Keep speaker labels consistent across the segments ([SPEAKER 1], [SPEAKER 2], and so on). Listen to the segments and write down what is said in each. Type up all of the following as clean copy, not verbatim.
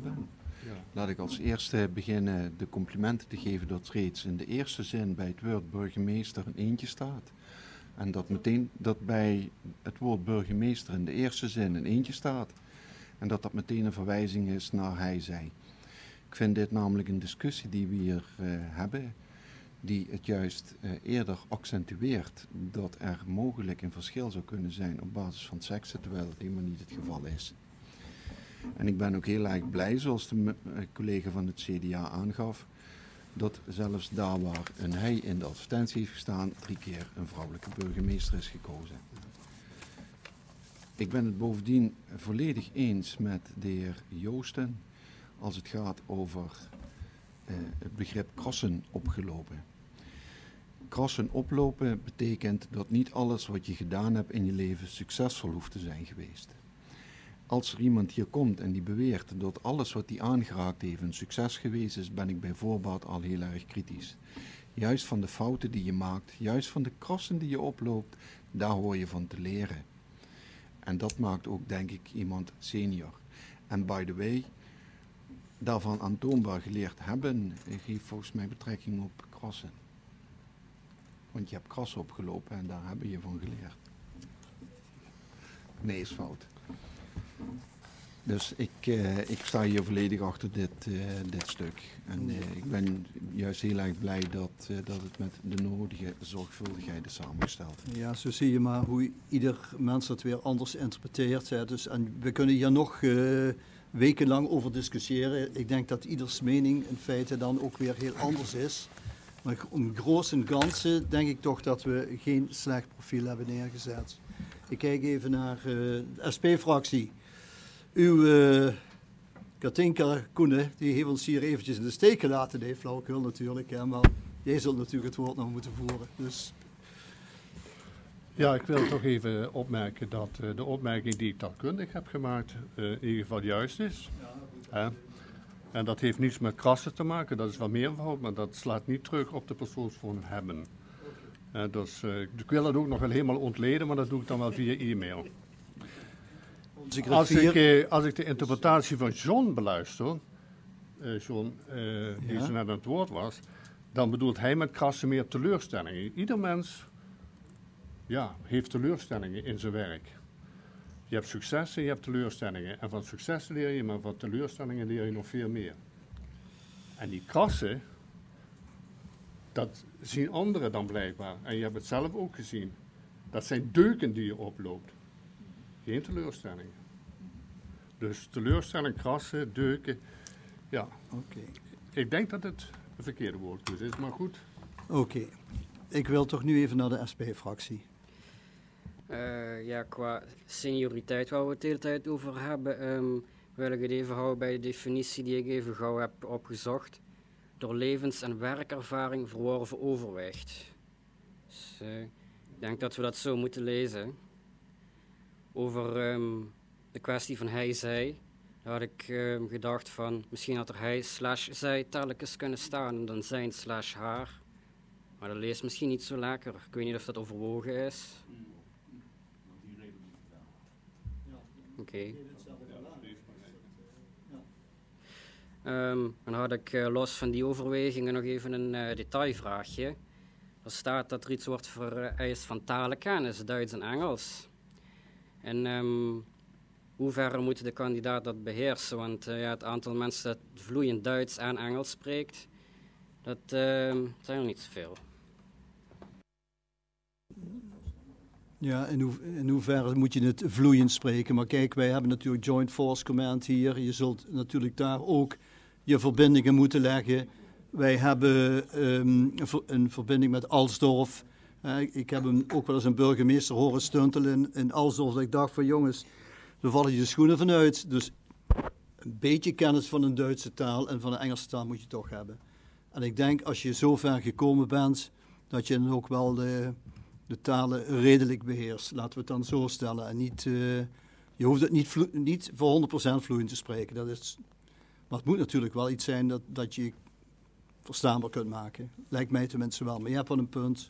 [SPEAKER 1] ben.
[SPEAKER 2] Ja.
[SPEAKER 1] Laat ik als eerste beginnen de complimenten te geven dat reeds in de eerste zin bij het woord burgemeester een eentje staat. En dat bij het woord burgemeester in de eerste zin een eentje staat. En dat meteen een verwijzing is naar hij, zij. Ik vind dit namelijk een discussie die we hier hebben, die het juist eerder accentueert dat er mogelijk een verschil zou kunnen zijn op basis van seksen, terwijl het helemaal niet het geval is. En ik ben ook heel erg blij, zoals de collega van het CDA aangaf, dat zelfs daar waar een hij in de advertentie heeft gestaan, 3 keer een vrouwelijke burgemeester is gekozen. Ik ben het bovendien volledig eens met de heer Joosten als het gaat over het begrip krassen opgelopen. Krassen oplopen betekent dat niet alles wat je gedaan hebt in je leven succesvol hoeft te zijn geweest. Als er iemand hier komt en die beweert dat alles wat hij aangeraakt heeft een succes geweest is, ben ik bij voorbaat al heel erg kritisch. Juist van de fouten die je maakt, juist van de krassen die je oploopt, daar hoor je van te leren. En dat maakt ook, denk ik, iemand senior. En by the way, daarvan aantoonbaar geleerd hebben, geeft volgens mij betrekking op krassen. Want je hebt krassen opgelopen en daar heb je van geleerd. Nee, is fout. Dus ik sta hier volledig achter dit stuk. En ik ben juist heel erg blij dat het met de nodige zorgvuldigheid is samengesteld.
[SPEAKER 3] Ja, zo zie je maar hoe ieder mens dat weer anders interpreteert. Hè. Dus, en we kunnen hier nog wekenlang over discussiëren. Ik denk dat ieders mening in feite dan ook weer heel anders is. Maar om groot en ganse denk ik toch dat we geen slecht profiel hebben neergezet. Ik kijk even naar de SP-fractie. Uw Katinka Koenen, die heeft ons hier eventjes in de steek gelaten. Nee, flauwekul natuurlijk, hè, maar jij zult natuurlijk het woord nog moeten voeren. Dus.
[SPEAKER 2] Ja, ik wil toch even opmerken dat de opmerking die ik taalkundig heb gemaakt in ieder geval juist is. En dat heeft niets met krassen te maken, dat is wel meervoud, maar dat slaat niet terug op de persoonsvorm hebben. Dus, ik wil dat ook nog wel helemaal ontleden, maar dat doe ik dan wel via e-mail. Als ik de interpretatie van John beluister, John, die zo net aan het woord was, dan bedoelt hij met krassen meer teleurstellingen. Ieder mens heeft teleurstellingen in zijn werk. Je hebt successen, je hebt teleurstellingen. En van successen leer je, maar van teleurstellingen leer je nog veel meer. En die krassen, dat zien anderen dan blijkbaar. En je hebt het zelf ook gezien. Dat zijn deuken die je oploopt. Geen teleurstellingen. Dus teleurstelling, krassen, deuken. Ja.
[SPEAKER 3] Okay.
[SPEAKER 2] Ik denk dat het een verkeerde woordkeuze is, maar goed.
[SPEAKER 3] Oké. Ik wil toch nu even naar de SP-fractie.
[SPEAKER 4] Qua senioriteit waar we het de hele tijd over hebben, wil ik het even houden bij de definitie die ik even gauw heb opgezocht. Door levens- en werkervaring verworven overwicht. Dus, ik denk dat we dat zo moeten lezen. Over de kwestie van hij-zij, daar had ik gedacht van, misschien had er hij/zij telkens kunnen staan en dan zijn/haar. Maar dat leest misschien niet zo lekker. Ik weet niet of dat overwogen is. Oké. Dan had ik los van die overwegingen nog even een detailvraagje. Er staat dat er iets wordt vereist van talenkennis, Duits en Engels. En hoe ver moet de kandidaat dat beheersen? Want het aantal mensen dat vloeiend Duits en Engels spreekt, dat zijn er niet zoveel.
[SPEAKER 3] Ja, in hoeverre moet je het vloeiend spreken? Maar kijk, wij hebben natuurlijk Joint Force Command hier. Je zult natuurlijk daar ook je verbindingen moeten leggen. Wij hebben een verbinding met Alsdorf. Ik heb hem ook wel eens een burgemeester horen stuntelen in Alsdorf. Dat ik dacht van jongens, daar vallen je de schoenen vanuit. Dus een beetje kennis van een Duitse taal en van de Engelse taal moet je toch hebben. En ik denk als je zo ver gekomen bent, dat je dan ook wel de talen redelijk beheerst. Laten we het dan zo stellen. En niet, je hoeft het niet voor 100% vloeiend te spreken. Maar het moet natuurlijk wel iets zijn dat je verstaanbaar kunt maken. Lijkt mij tenminste wel. Maar je hebt wel een punt.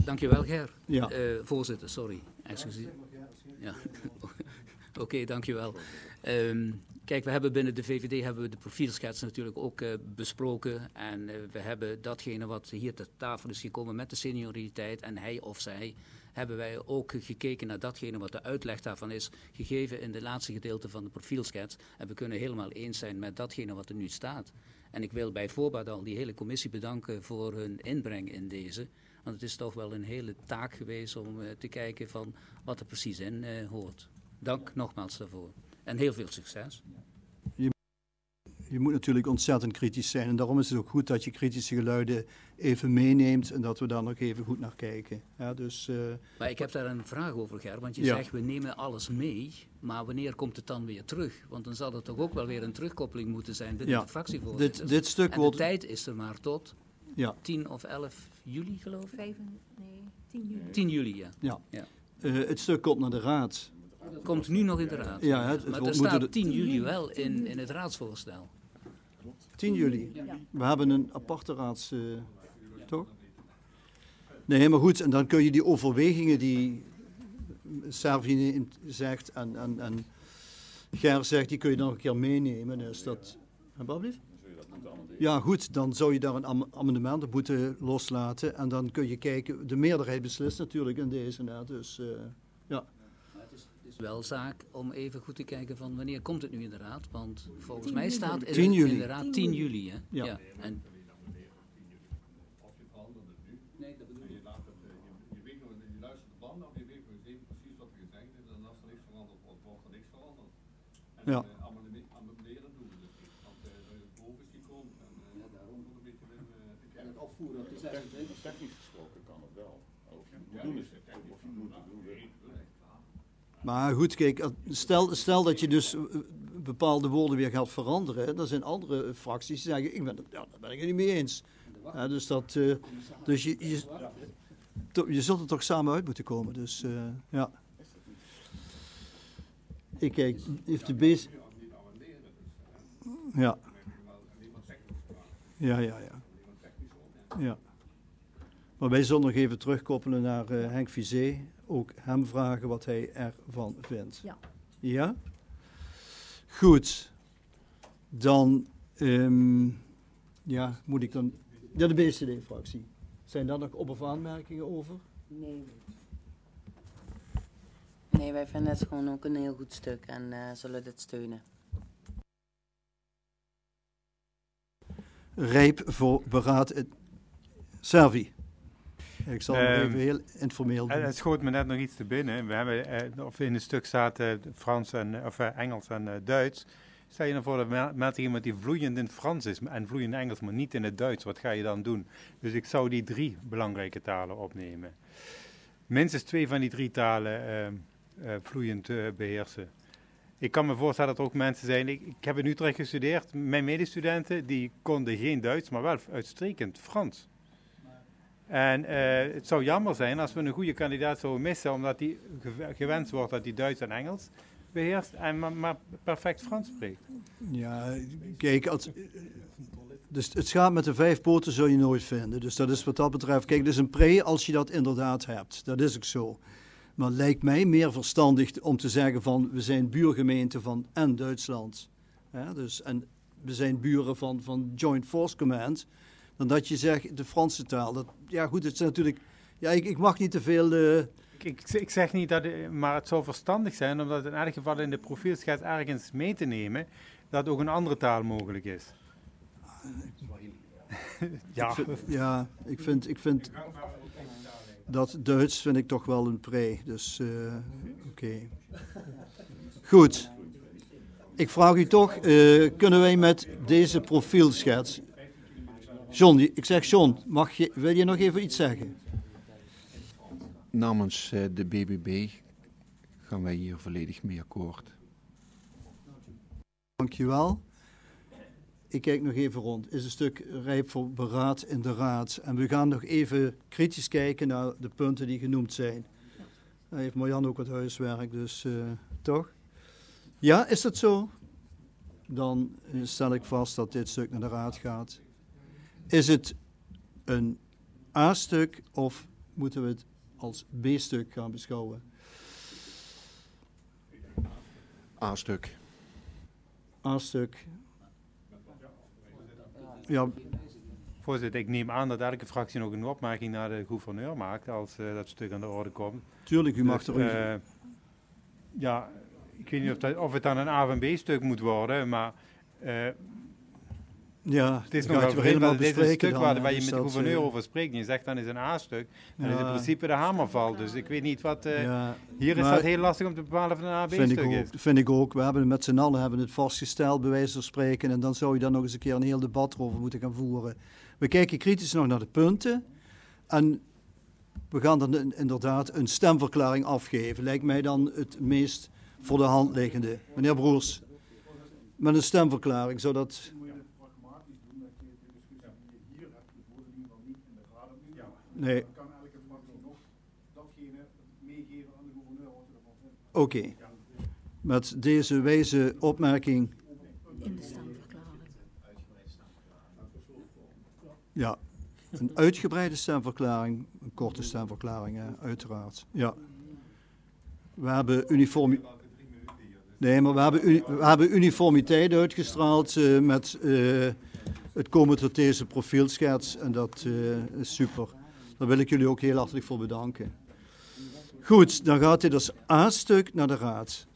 [SPEAKER 5] Dankjewel, Ger.
[SPEAKER 3] Ja.
[SPEAKER 5] Voorzitter, sorry. Excuseer. Ja. Oké, dankjewel. Kijk, we hebben binnen de VVD hebben we de profielschets natuurlijk ook besproken. En we hebben datgene wat hier ter tafel is gekomen met de senioriteit en hij of zij, hebben wij ook gekeken naar datgene wat de uitleg daarvan is, gegeven in de laatste gedeelte van de profielschets. En we kunnen helemaal eens zijn met datgene wat er nu staat. En ik wil bij voorbaat al die hele commissie bedanken voor hun inbreng in deze. Want het is toch wel een hele taak geweest om te kijken van wat er precies in hoort. Dank nogmaals daarvoor. En heel veel succes.
[SPEAKER 3] Je moet natuurlijk ontzettend kritisch zijn. En daarom is het ook goed dat je kritische geluiden even meeneemt. En dat we daar nog even goed naar kijken. Ja, dus,
[SPEAKER 5] maar ik heb daar een vraag over, Ger. Want je
[SPEAKER 3] ja.
[SPEAKER 5] zegt, we nemen alles mee. Maar wanneer komt het dan weer terug? Want dan zal er toch ook wel weer een terugkoppeling moeten zijn binnen de fractievoorzitters.
[SPEAKER 3] Dit stuk
[SPEAKER 5] en de tijd is er maar tot 10 of 11 juli, geloof ik?
[SPEAKER 6] 10 juli.
[SPEAKER 5] 10 juli, ja.
[SPEAKER 3] Het stuk komt naar de raad.
[SPEAKER 5] Komt nu nog in de raad.
[SPEAKER 3] Ja,
[SPEAKER 5] maar er staat 10 juli wel in het raadsvoorstel.
[SPEAKER 3] 10 juli.
[SPEAKER 6] Ja.
[SPEAKER 3] We hebben een aparte raads... toch? Nee, maar goed. En dan kun je die overwegingen die Servië zegt en Ger zegt, die kun je nog een keer meenemen. Dus dat... Ja, goed. Dan zou je daar een amendement op moeten loslaten. En dan kun je kijken... De meerderheid beslist natuurlijk in deze. Hè, dus ja...
[SPEAKER 5] Het is wel zaak om even goed te kijken van wanneer komt het nu in de raad. Want volgens mij staat het
[SPEAKER 3] 10 juli.
[SPEAKER 5] in de raad 10 juli. Hè?
[SPEAKER 3] Ja.
[SPEAKER 5] En...
[SPEAKER 2] Nee, dat bedoel je. Je luistert de banden of je weet even precies wat er gezegd is. En als er niks veranderd wordt, wordt er niks veranderd. En
[SPEAKER 3] ja.
[SPEAKER 2] amenderen doen we dus niet. Want het boven is gekomen. En daarom moet een beetje en het afvoeren op de 26.
[SPEAKER 7] Technisch gesproken kan het wel. Of je moet doen is het. Of je moet het doen.
[SPEAKER 3] Maar goed, kijk, stel dat je dus bepaalde woorden weer gaat veranderen. Dan zijn andere fracties die zeggen, daar ben ik het niet mee eens. Ja, dus dus je zult er toch samen uit moeten komen. Dus ja. Ik kijk, heeft de beest... Ja. Ja. Maar wij zullen nog even terugkoppelen naar Henk Vizé. Ook hem vragen wat hij ervan vindt.
[SPEAKER 6] Ja.
[SPEAKER 3] Ja? Goed. Dan, moet ik dan... Ja, de BCD-fractie. Zijn daar nog op- of aanmerkingen over?
[SPEAKER 8] Nee, wij vinden het gewoon ook een heel goed stuk en zullen dit steunen.
[SPEAKER 3] Rijp voor beraad. Servi. Ik zal het even heel informeel doen.
[SPEAKER 9] Het schoot me net nog iets te binnen. We hebben, of in het stuk staat Frans Engels en Duits. Stel je dan voor dat met iemand die vloeiend in het Frans is en vloeiend Engels, maar niet in het Duits. Wat ga je dan doen? Dus ik zou die 3 belangrijke talen opnemen. Minstens 2 van die 3 talen vloeiend beheersen. Ik kan me voorstellen dat er ook mensen zijn, ik heb in Utrecht gestudeerd, mijn medestudenten die konden geen Duits, maar wel uitstekend Frans. En het zou jammer zijn als we een goede kandidaat zouden missen, omdat die gewenst wordt dat hij Duits en Engels beheerst en maar perfect Frans spreekt.
[SPEAKER 3] Ja, kijk, dus het gaat met de 5 poten zul je nooit vinden. Dus dat is wat dat betreft, kijk, dat is een pre als je dat inderdaad hebt. Dat is ook zo. Maar het lijkt mij meer verstandig om te zeggen van, we zijn buurgemeente van en Duitsland. Ja, dus, en we zijn buren van Joint Force Command. Dan dat je zegt, de Franse taal. Dat, ja goed, het is natuurlijk... Ja, ik mag niet te veel...
[SPEAKER 9] Ik zeg niet dat, maar het zou verstandig zijn, omdat in elk geval in de profielschets ergens mee te nemen, dat ook een andere taal mogelijk is.
[SPEAKER 3] Ja. Ik vind dat Duits vind ik toch wel een pre. Dus, oké. Goed. Ik vraag u toch, kunnen wij met deze profielschets... John, ik zeg John, wil je nog even iets zeggen?
[SPEAKER 1] Namens de BBB gaan wij hier volledig mee akkoord.
[SPEAKER 3] Dankjewel. Ik kijk nog even rond. Is een stuk rijp voor beraad in de raad. En we gaan nog even kritisch kijken naar de punten die genoemd zijn. Daar heeft Marjan ook wat huiswerk, dus toch? Ja, is dat zo? Dan stel ik vast dat dit stuk naar de raad gaat. Is het een A-stuk of moeten we het als B-stuk gaan beschouwen?
[SPEAKER 1] A-stuk.
[SPEAKER 3] A-stuk. Ja,
[SPEAKER 9] Voorzitter, ik neem aan dat elke fractie nog een opmerking naar de gouverneur maakt als dat stuk aan de orde komt.
[SPEAKER 3] tuurlijk, u mag
[SPEAKER 9] Dus,
[SPEAKER 3] er...
[SPEAKER 9] ja, ik weet niet of het dan een A- en B-stuk moet worden, maar
[SPEAKER 3] ja,
[SPEAKER 9] het is
[SPEAKER 3] dat
[SPEAKER 9] nog
[SPEAKER 3] gaat
[SPEAKER 9] wel
[SPEAKER 3] u
[SPEAKER 9] vreemd dat dit is een
[SPEAKER 3] bespreken
[SPEAKER 9] stuk
[SPEAKER 3] dan,
[SPEAKER 9] waar
[SPEAKER 3] hè,
[SPEAKER 9] je
[SPEAKER 3] dus
[SPEAKER 9] met de
[SPEAKER 3] dat,
[SPEAKER 9] gouverneur over spreekt en je zegt dan is een A-stuk. Dan is in principe de hamer valt, dus ik weet niet wat...
[SPEAKER 3] ja,
[SPEAKER 9] hier is
[SPEAKER 3] maar-
[SPEAKER 9] dat heel lastig om te bepalen of het een A- of
[SPEAKER 3] vind
[SPEAKER 9] B-stuk
[SPEAKER 3] ik,
[SPEAKER 9] is.
[SPEAKER 3] ook, vind ik ook. We hebben het met z'n allen hebben het vastgesteld, bij wijze van spreken. En dan zou je daar nog eens een keer een heel debat over moeten gaan voeren. We kijken kritisch nog naar de punten. En we gaan dan inderdaad een stemverklaring afgeven. Lijkt mij dan het meest voor de hand liggende. Meneer Broers, met een stemverklaring, zodat... Nee. Oké. Met deze wijze opmerking.
[SPEAKER 6] In de stemverklaring.
[SPEAKER 3] Ja, een uitgebreide stemverklaring, een korte stemverklaring, uiteraard. Ja. We hebben uniformiteit uitgestraald met het komen tot deze profielschets en dat is super. Daar wil ik jullie ook heel hartelijk voor bedanken. Goed, dan gaat dit als A-stuk naar de Raad.